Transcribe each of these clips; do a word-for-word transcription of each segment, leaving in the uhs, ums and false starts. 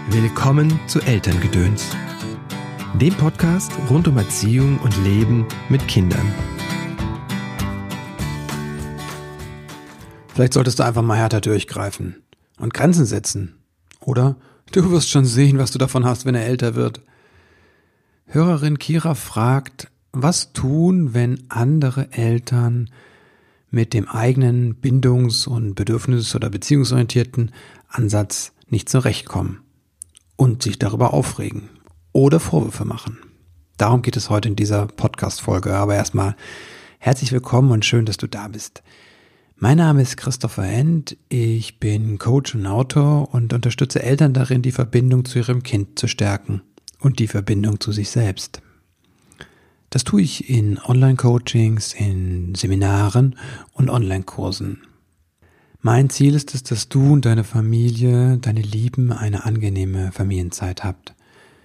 Willkommen zu Elterngedöns, dem Podcast rund um Erziehung und Leben mit Kindern. Vielleicht solltest du einfach mal härter durchgreifen und Grenzen setzen. Oder du wirst schon sehen, was du davon hast, wenn er älter wird. Hörerin Kira fragt, was tun, wenn andere Eltern mit dem eigenen bindungs- und bedürfnis- oder beziehungsorientierten Ansatz nicht zurechtkommen und sich darüber aufregen oder Vorwürfe machen. Darum geht es heute in dieser Podcast-Folge. Aber erstmal herzlich willkommen und schön, dass du da bist. Mein Name ist Christopher End, ich bin Coach und Autor und unterstütze Eltern darin, die Verbindung zu ihrem Kind zu stärken und die Verbindung zu sich selbst. Das tue ich in Online-Coachings, in Seminaren und Online-Kursen. Mein Ziel ist es, dass du und deine Familie, deine Lieben, eine angenehme Familienzeit habt.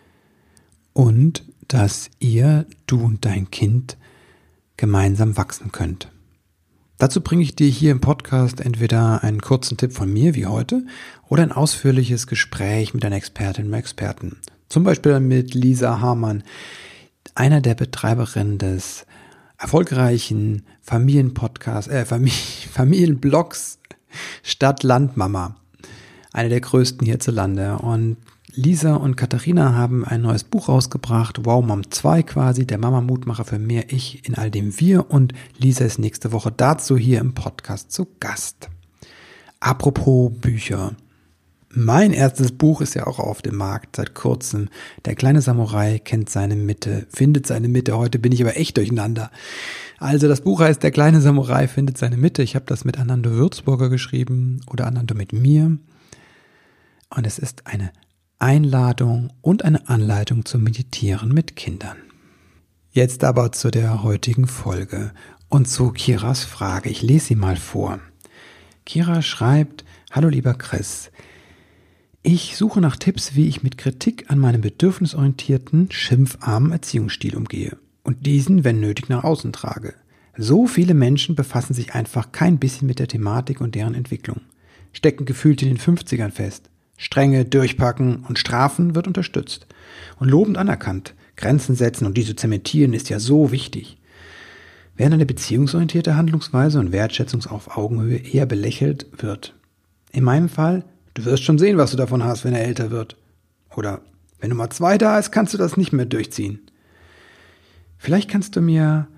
Und dass ihr, du und dein Kind, gemeinsam wachsen könnt. Dazu bringe ich dir hier im Podcast entweder einen kurzen Tipp von mir, wie heute, oder ein ausführliches Gespräch mit einer Expertin oder Experten. Zum Beispiel mit Lisa Hamann, einer der Betreiberinnen des erfolgreichen Familienpodcasts, äh, Familie, Familienblogs Stadt-Land-Mama. Eine der größten hierzulande. Und Lisa und Katharina haben ein neues Buch rausgebracht, Wow Mom zwei quasi, der Mama-Mutmacher für mehr Ich in all dem Wir. Und Lisa ist nächste Woche dazu hier im Podcast zu Gast. Apropos Bücher. Mein erstes Buch ist ja auch auf dem Markt seit kurzem. Der kleine Samurai kennt seine Mitte, findet seine Mitte. Heute bin ich aber echt durcheinander. Also das Buch heißt Der kleine Samurai findet seine Mitte. Ich habe das mit Anando Würzburger geschrieben oder Anando mit mir. Und es ist eine Einladung und eine Anleitung zum Meditieren mit Kindern. Jetzt aber zu der heutigen Folge und zu Kiras Frage. Ich lese sie mal vor. Kira schreibt: Hallo lieber Chris. Ich suche nach Tipps, wie ich mit Kritik an meinem bedürfnisorientierten, schimpfarmen Erziehungsstil umgehe und diesen, wenn nötig, nach außen trage. So viele Menschen befassen sich einfach kein bisschen mit der Thematik und deren Entwicklung, stecken gefühlt in den fünfzigern fest. Strenge, Durchpacken und Strafen wird unterstützt und lobend anerkannt. Grenzen setzen und diese zementieren ist ja so wichtig. Während eine beziehungsorientierte Handlungsweise und Wertschätzung auf Augenhöhe eher belächelt wird. In meinem Fall: Du wirst schon sehen, was du davon hast, wenn er älter wird. Oder wenn Nummer zwei da ist, kannst du das nicht mehr durchziehen. Vielleicht kannst du mir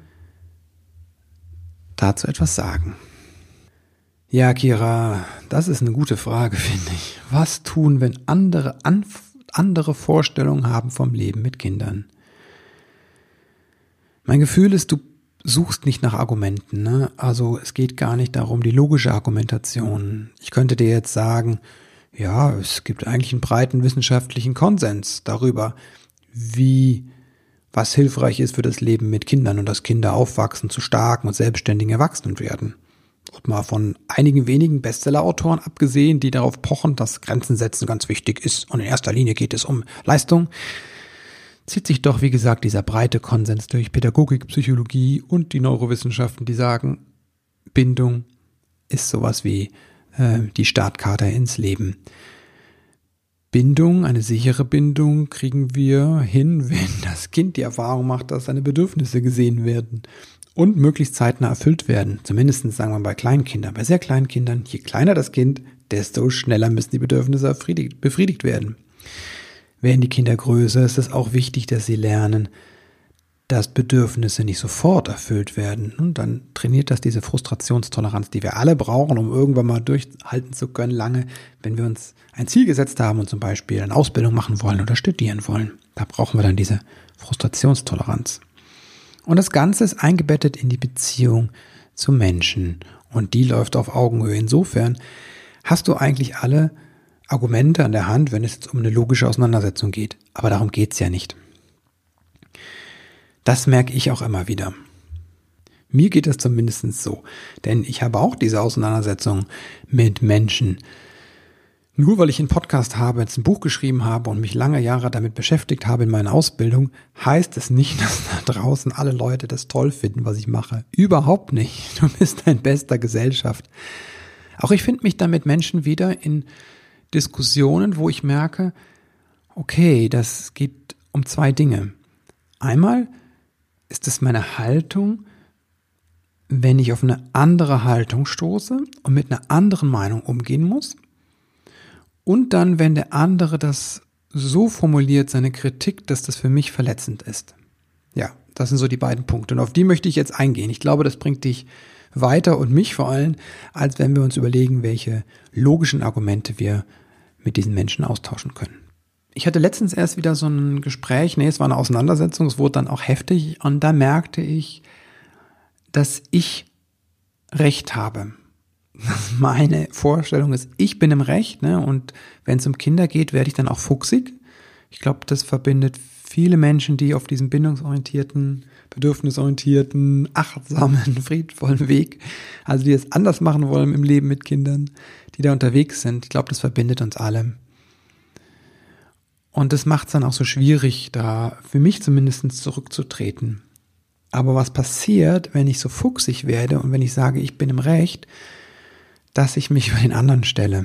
dazu etwas sagen. Ja, Kira, das ist eine gute Frage, finde ich. Was tun, wenn andere Anf- andere Vorstellungen haben vom Leben mit Kindern? Mein Gefühl ist, du suchst nicht nach Argumenten, ne? Also es geht gar nicht darum, die logische Argumentation. Ich könnte dir jetzt sagen, ja, es gibt eigentlich einen breiten wissenschaftlichen Konsens darüber, wie, was hilfreich ist für das Leben mit Kindern und dass Kinder aufwachsen zu starken und selbstständigen Erwachsenen werden. Und mal von einigen wenigen Bestseller-Autoren abgesehen, die darauf pochen, dass Grenzen setzen ganz wichtig ist und in erster Linie geht es um Leistung, zieht sich doch, wie gesagt, dieser breite Konsens durch Pädagogik, Psychologie und die Neurowissenschaften, die sagen, Bindung ist sowas wie äh, die Startkarte ins Leben. Bindung, eine sichere Bindung kriegen wir hin, wenn das Kind die Erfahrung macht, dass seine Bedürfnisse gesehen werden und möglichst zeitnah erfüllt werden. Zumindest sagen wir bei kleinen Kindern. Bei sehr kleinen Kindern, je kleiner das Kind, desto schneller müssen die Bedürfnisse befriedigt werden. Werden die Kinder größer, ist es auch wichtig, dass sie lernen, dass Bedürfnisse nicht sofort erfüllt werden. Und dann trainiert das diese Frustrationstoleranz, die wir alle brauchen, um irgendwann mal durchhalten zu können, lange, wenn wir uns ein Ziel gesetzt haben und zum Beispiel eine Ausbildung machen wollen oder studieren wollen. Da brauchen wir dann diese Frustrationstoleranz. Und das Ganze ist eingebettet in die Beziehung zu Menschen. Und die läuft auf Augenhöhe. Insofern hast du eigentlich alle Argumente an der Hand, wenn es jetzt um eine logische Auseinandersetzung geht. Aber darum geht es ja nicht. Das merke ich auch immer wieder. Mir geht es zumindest so. Denn ich habe auch diese Auseinandersetzung mit Menschen. Nur weil ich einen Podcast habe, jetzt ein Buch geschrieben habe und mich lange Jahre damit beschäftigt habe in meiner Ausbildung, heißt es nicht, dass da draußen alle Leute das toll finden, was ich mache. Überhaupt nicht. Du bist in bester Gesellschaft. Auch ich finde mich dann mit Menschen wieder in Diskussionen, wo ich merke, okay, das geht um zwei Dinge. Einmal ist es meine Haltung, wenn ich auf eine andere Haltung stoße und mit einer anderen Meinung umgehen muss. Und dann, wenn der andere das so formuliert, seine Kritik, dass das für mich verletzend ist. Ja, das sind so die beiden Punkte. Und auf die möchte ich jetzt eingehen. Ich glaube, das bringt dich weiter und mich vor allem, als wenn wir uns überlegen, welche logischen Argumente wir mit diesen Menschen austauschen können. Ich hatte letztens erst wieder so ein Gespräch, nee, es war eine Auseinandersetzung, es wurde dann auch heftig und da merkte ich, dass ich Recht habe. Meine Vorstellung ist, ich bin im Recht, ne? Und wenn es um Kinder geht, werde ich dann auch fuchsig. Ich glaube, das verbindet viele Menschen, die auf diesem bindungsorientierten, bedürfnisorientierten, achtsamen, friedvollen Weg, also die es anders machen wollen im Leben mit Kindern, die da unterwegs sind. Ich glaube, das verbindet uns alle. Und das macht es dann auch so schwierig, da für mich zumindest zurückzutreten. Aber was passiert, wenn ich so fuchsig werde und wenn ich sage, ich bin im Recht, dass ich mich über den anderen stelle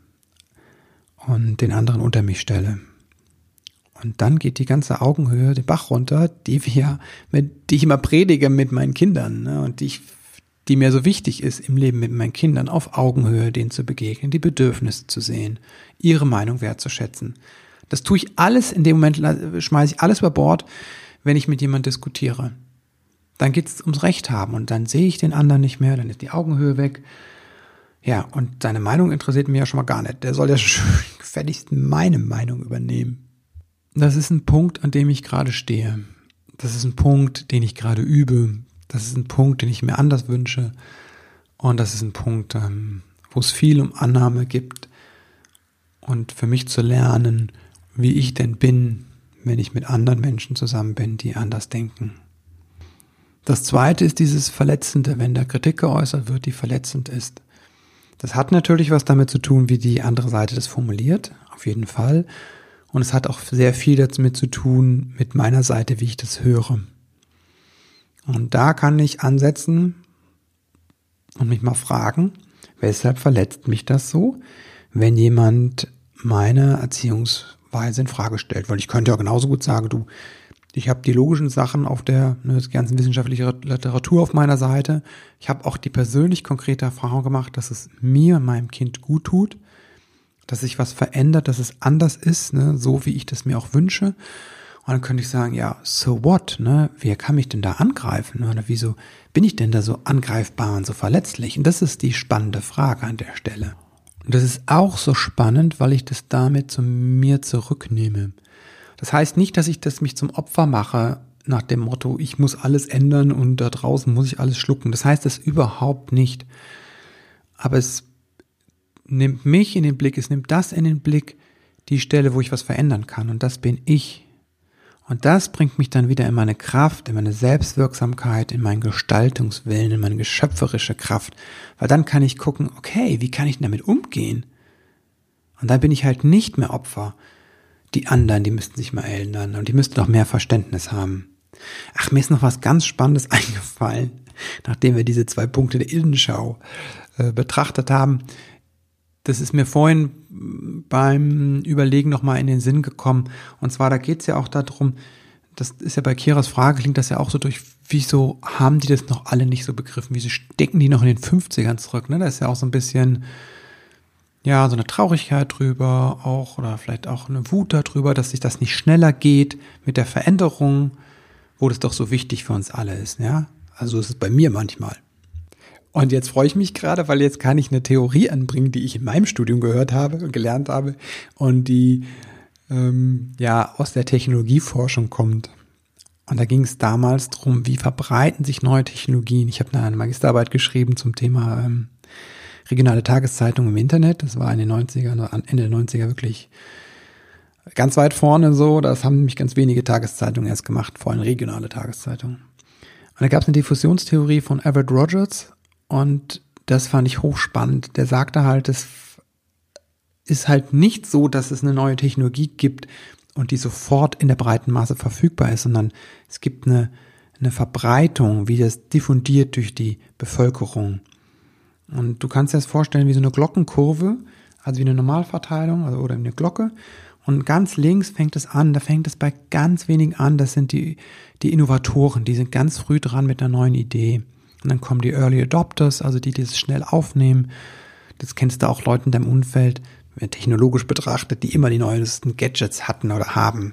und den anderen unter mich stelle. Und dann geht die ganze Augenhöhe den Bach runter, die wir, mit, die ich immer predige mit meinen Kindern, ne, und die, ich, die mir so wichtig ist im Leben mit meinen Kindern, auf Augenhöhe denen zu begegnen, die Bedürfnisse zu sehen, ihre Meinung wertzuschätzen. Das tue ich alles, in dem Moment schmeiße ich alles über Bord, wenn ich mit jemandem diskutiere. Dann geht es ums Recht haben und dann sehe ich den anderen nicht mehr, dann ist die Augenhöhe weg. Ja, und seine Meinung interessiert mich ja schon mal gar nicht. Der soll ja gefälligst meine Meinung übernehmen. Das ist ein Punkt, an dem ich gerade stehe. Das ist ein Punkt, den ich gerade übe. Das ist ein Punkt, den ich mir anders wünsche. Und das ist ein Punkt, wo es viel um Annahme gibt und für mich zu lernen, wie ich denn bin, wenn ich mit anderen Menschen zusammen bin, die anders denken. Das Zweite ist dieses Verletzende, wenn da Kritik geäußert wird, die verletzend ist. Das hat natürlich was damit zu tun, wie die andere Seite das formuliert, auf jeden Fall. Und es hat auch sehr viel damit zu tun mit meiner Seite, wie ich das höre. Und da kann ich ansetzen und mich mal fragen, weshalb verletzt mich das so, wenn jemand meine Erziehungsweise in Frage stellt? Weil ich könnte ja genauso gut sagen, du, ich habe die logischen Sachen auf der ne, die ganzen wissenschaftliche Literatur auf meiner Seite. Ich habe auch die persönlich konkrete Erfahrung gemacht, dass es mir, meinem Kind gut tut, dass sich was verändert, dass es anders ist, ne, so wie ich das mir auch wünsche. Und dann könnte ich sagen, ja, so what, ne? Wer kann mich denn da angreifen? Oder wieso bin ich denn da so angreifbar und so verletzlich? Und das ist die spannende Frage an der Stelle. Und das ist auch so spannend, weil ich das damit zu mir zurücknehme. Das heißt nicht, dass ich das mich zum Opfer mache, nach dem Motto, ich muss alles ändern und da draußen muss ich alles schlucken. Das heißt das überhaupt nicht. Aber es nimmt mich in den Blick, es nimmt das in den Blick, die Stelle, wo ich was verändern kann. Und das bin ich. Und das bringt mich dann wieder in meine Kraft, in meine Selbstwirksamkeit, in meinen Gestaltungswillen, in meine geschöpferische Kraft. Weil dann kann ich gucken, okay, wie kann ich damit umgehen? Und dann bin ich halt nicht mehr Opfer. Die anderen, die müssten sich mal ändern und die müssten doch mehr Verständnis haben. Ach, mir ist noch was ganz Spannendes eingefallen, nachdem wir diese zwei Punkte der Innenschau äh, betrachtet haben. Das ist mir vorhin beim Überlegen nochmal in den Sinn gekommen. Und zwar, da geht es ja auch darum, das ist ja bei Kiras Frage, klingt das ja auch so durch, wieso haben die das noch alle nicht so begriffen? Wieso stecken die noch in den fünfzigern zurück? Ne? Da ist ja auch so ein bisschen, ja, so eine Traurigkeit drüber, auch, oder vielleicht auch eine Wut darüber, dass sich das nicht schneller geht mit der Veränderung, wo das doch so wichtig für uns alle ist, ja? Also ist es bei mir manchmal. Und jetzt freue ich mich gerade, weil jetzt kann ich eine Theorie anbringen, die ich in meinem Studium gehört habe und gelernt habe und die ähm, ja aus der Technologieforschung kommt. Und da ging es damals darum, wie verbreiten sich neue Technologien. Ich habe eine Magisterarbeit geschrieben zum Thema ähm, regionale Tageszeitung im Internet. Das war in den neunzigern, Ende der neunziger wirklich ganz weit vorne so. Das haben nämlich ganz wenige Tageszeitungen erst gemacht, vor allem regionale Tageszeitungen. Und da gab es eine Diffusionstheorie von Everett Rogers und das fand ich hochspannend. Der sagte halt, es ist halt nicht so, dass es eine neue Technologie gibt und die sofort in der breiten Masse verfügbar ist, sondern es gibt eine, eine Verbreitung, wie das diffundiert durch die Bevölkerung. Und du kannst dir das vorstellen wie so eine Glockenkurve, also wie eine Normalverteilung also oder eine Glocke. Und ganz links fängt es an, da fängt es bei ganz wenigen an, das sind die, die Innovatoren, die sind ganz früh dran mit einer neuen Idee. Und dann kommen die Early Adopters, also die, die es schnell aufnehmen. Das kennst du auch Leute in deinem Umfeld, technologisch betrachtet, die immer die neuesten Gadgets hatten oder haben.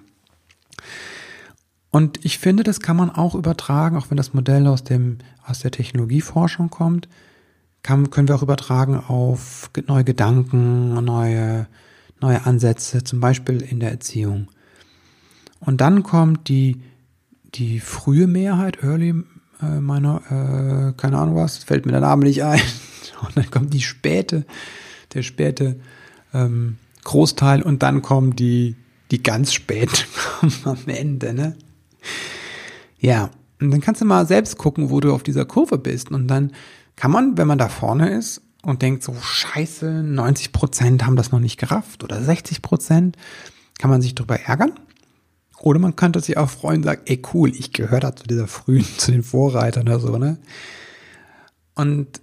Und ich finde, das kann man auch übertragen, auch wenn das Modell aus dem, aus der Technologieforschung kommt, kann, können wir auch übertragen auf neue Gedanken, neue, neue Ansätze, zum Beispiel in der Erziehung. Und dann kommt die, die frühe Mehrheit, Early, äh, meiner, äh, keine Ahnung was, fällt mir der Name nicht ein. Und dann kommt die späte, der späte ähm, Großteil und dann kommen die, die ganz spät am Ende, ne? Ja, und dann kannst du mal selbst gucken, wo du auf dieser Kurve bist. Und dann kann man, wenn man da vorne ist und denkt so, scheiße, neunzig Prozent haben das noch nicht gerafft oder sechzig Prozent, kann man sich darüber ärgern. Oder man könnte sich auch freuen und sagen, ey cool, ich gehöre da zu dieser frühen, zu den Vorreitern oder so, ne? Und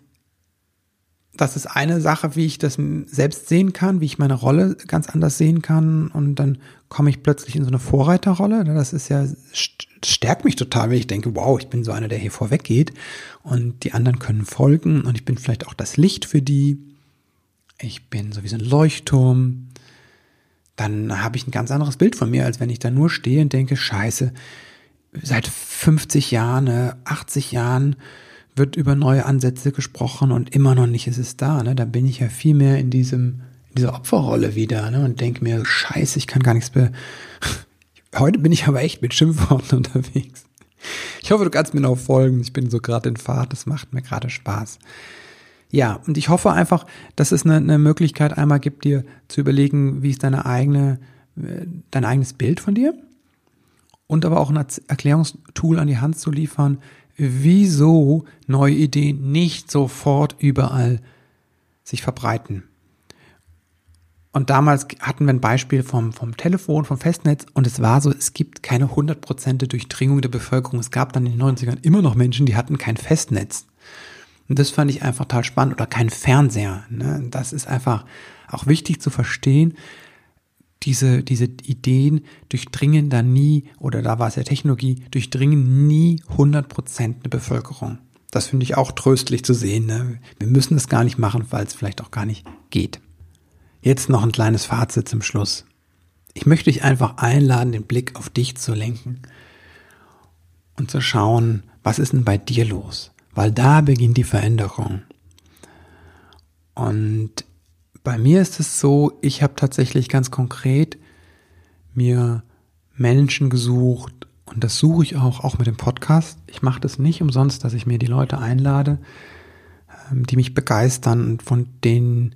das ist eine Sache, wie ich das selbst sehen kann, wie ich meine Rolle ganz anders sehen kann. Und dann komme ich plötzlich in so eine Vorreiterrolle. Das ist ja, stärkt mich total, wenn ich denke, wow, ich bin so einer, der hier vorweg geht. Und die anderen können folgen. Und ich bin vielleicht auch das Licht für die. Ich bin so wie so ein Leuchtturm. Dann habe ich ein ganz anderes Bild von mir, als wenn ich da nur stehe und denke, scheiße, seit fünfzig Jahren, achtzig Jahren wird über neue Ansätze gesprochen und immer noch nicht ist es da. Ne? Da bin ich ja viel mehr in diesem in dieser Opferrolle wieder, ne? Und denke mir, scheiße, ich kann gar nichts mehr. Heute bin ich aber echt mit Schimpfworten unterwegs. Ich hoffe, du kannst mir noch folgen. Ich bin so gerade in Fahrt, das macht mir gerade Spaß. Ja, und ich hoffe einfach, dass es eine, eine Möglichkeit einmal gibt, dir zu überlegen, wie ist deine eigene, dein eigenes Bild von dir und aber auch ein Erklärungstool an die Hand zu liefern, wieso neue Ideen nicht sofort überall sich verbreiten. Und damals hatten wir ein Beispiel vom, vom Telefon, vom Festnetz und es war so, es gibt keine hundert Prozent Durchdringung der Bevölkerung. Es gab dann in den neunzigern immer noch Menschen, die hatten kein Festnetz. Und das fand ich einfach total spannend. Oder kein Fernseher. Ne? Das ist einfach auch wichtig zu verstehen. Diese, diese Ideen durchdringen da nie, oder da war es ja Technologie, durchdringen nie hundert Prozent eine Bevölkerung. Das finde ich auch tröstlich zu sehen. Ne? Wir müssen das gar nicht machen, weil es vielleicht auch gar nicht geht. Jetzt noch ein kleines Fazit zum Schluss. Ich möchte dich einfach einladen, den Blick auf dich zu lenken und zu schauen, was ist denn bei dir los? Weil da beginnt die Veränderung. Und bei mir ist es so, ich habe tatsächlich ganz konkret mir Menschen gesucht und das suche ich auch, auch mit dem Podcast. Ich mache das nicht umsonst, dass ich mir die Leute einlade, die mich begeistern und von denen,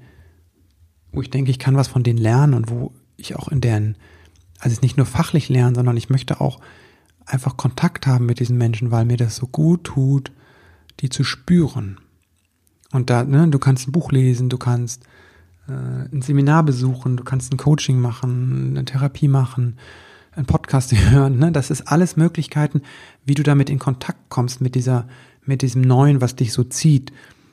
wo ich denke, ich kann was von denen lernen und wo ich auch in deren, also nicht nur fachlich lernen, sondern ich möchte auch einfach Kontakt haben mit diesen Menschen, weil mir das so gut tut, die zu spüren. Und da, ne, du kannst ein Buch lesen, du kannst ein Seminar besuchen, du kannst ein Coaching machen, eine Therapie machen, einen Podcast hören, ne? Das ist alles Möglichkeiten, wie du damit in Kontakt kommst mit dieser, mit diesem Neuen, was dich so zieht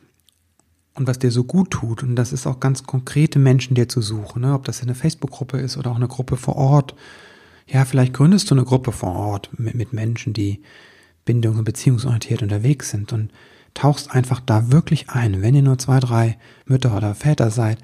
und was dir so gut tut. Und das ist auch ganz konkrete Menschen dir zu suchen, ne? Ob das eine Facebook-Gruppe ist oder auch eine Gruppe vor Ort. Ja, vielleicht gründest du eine Gruppe vor Ort mit, mit Menschen, die bindungs- und beziehungsorientiert unterwegs sind und tauchst einfach da wirklich ein. Wenn ihr nur zwei, drei Mütter oder Väter seid,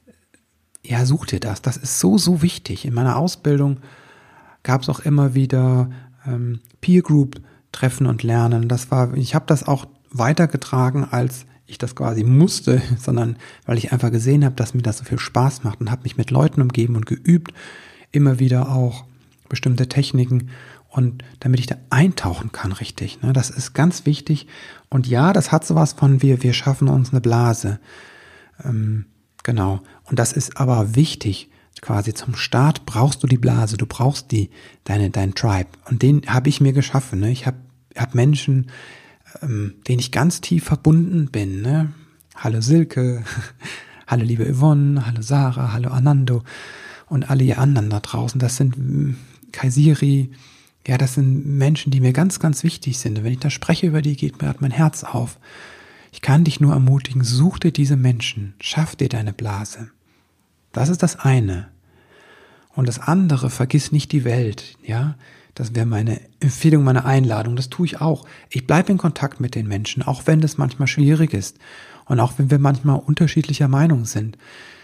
ja, such dir das. Das ist so, so wichtig. In meiner Ausbildung gab es auch immer wieder ähm, Peer-Group-Treffen und Lernen. Das war, ich habe das auch weitergetragen, als ich das quasi musste, sondern weil ich einfach gesehen habe, dass mir das so viel Spaß macht und habe mich mit Leuten umgeben und geübt, immer wieder auch bestimmte Techniken, und damit ich da eintauchen kann, richtig. Ne? Das ist ganz wichtig. Und ja, das hat sowas von, wir, wir schaffen uns eine Blase. Ähm, genau. Und das ist aber wichtig. Quasi zum Start brauchst du die Blase. Du brauchst die, deine, dein Tribe. Und den habe ich mir geschaffen. Ne? Ich habe hab Menschen, ähm, denen ich ganz tief verbunden bin. Ne? Hallo Silke, hallo liebe Yvonne, hallo Sarah, hallo Anando und alle ihr anderen da draußen. Das sind ähm, Kaisiri. Ja, das sind Menschen, die mir ganz, ganz wichtig sind. Und wenn ich da spreche über die, geht mir halt mein Herz auf. Ich kann dich nur ermutigen, such dir diese Menschen, schaff dir deine Blase. Das ist das eine. Und das andere, vergiss nicht die Welt, ja. Das wäre meine Empfehlung, meine Einladung. Das tue ich auch. Ich bleibe in Kontakt mit den Menschen, auch wenn das manchmal schwierig ist und auch wenn wir manchmal unterschiedlicher Meinung sind.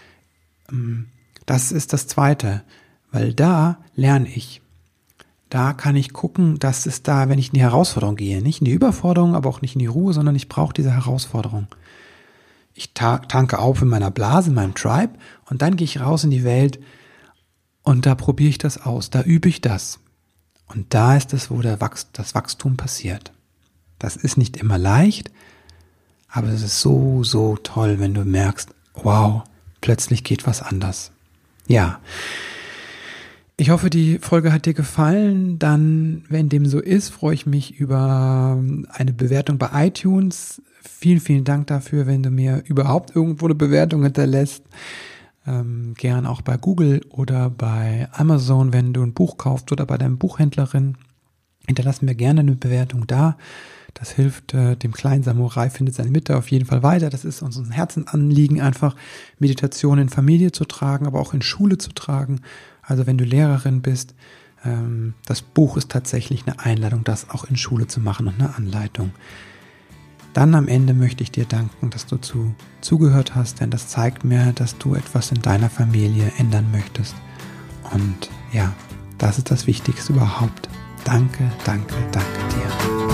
Das ist das Zweite, weil da lerne ich. Da kann ich gucken, dass es da, wenn ich in die Herausforderung gehe, nicht in die Überforderung, aber auch nicht in die Ruhe, sondern ich brauche diese Herausforderung. Ich tanke auf in meiner Blase, in meinem Tribe und dann gehe ich raus in die Welt und da probiere ich das aus, da übe ich das. Und da ist es, wo der Wachs- das Wachstum passiert. Das ist nicht immer leicht, aber es ist so, so toll, wenn du merkst, wow, plötzlich geht was anders. Ja, ich hoffe, die Folge hat dir gefallen. Dann, wenn dem so ist, freue ich mich über eine Bewertung bei iTunes. Vielen, vielen Dank dafür, wenn du mir überhaupt irgendwo eine Bewertung hinterlässt. Ähm, gern auch bei Google oder bei Amazon, wenn du ein Buch kaufst oder bei deinem Buchhändlerin. Hinterlass mir gerne eine Bewertung da. Das hilft äh, dem kleinen Samurai, findet seine Mitte auf jeden Fall weiter. Das ist uns ein Herzensanliegen, einfach Meditation in Familie zu tragen, aber auch in Schule zu tragen. Also wenn du Lehrerin bist, ähm, das Buch ist tatsächlich eine Einladung, das auch in Schule zu machen und eine Anleitung. Dann am Ende möchte ich dir danken, dass du zu, zugehört hast, denn das zeigt mir, dass du etwas in deiner Familie ändern möchtest. Und ja, das ist das Wichtigste überhaupt. Danke, danke, danke dir.